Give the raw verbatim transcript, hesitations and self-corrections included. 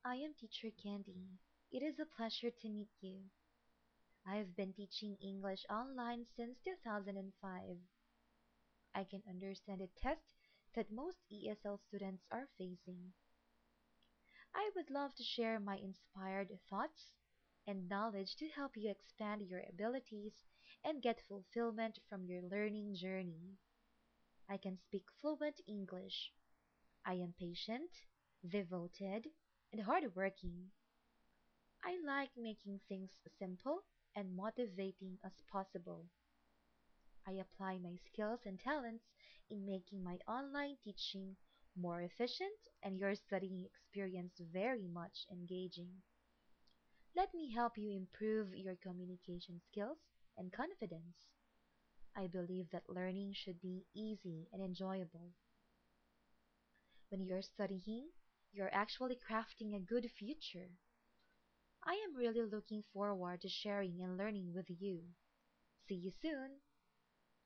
I am Teacher Candy. It is a pleasure to meet you. I have been teaching English online since two thousand five. I can understand the test that most E S L students are facing. I would love to share my inspired thoughts and knowledge to help you expand your abilities and get fulfillment from your learning journey. I can speak fluent English. I am patient, devoted, and hardworking. I like making things simple and motivating as possible. I apply my skills and talents in making my online teaching more efficient and your studying experience very much engaging. Let me help you improve your communication skills and confidence. I believe that learning should be easy and enjoyable. When you're studying, you're actually crafting a good future. I am really looking forward to sharing and learning with you. See you soon!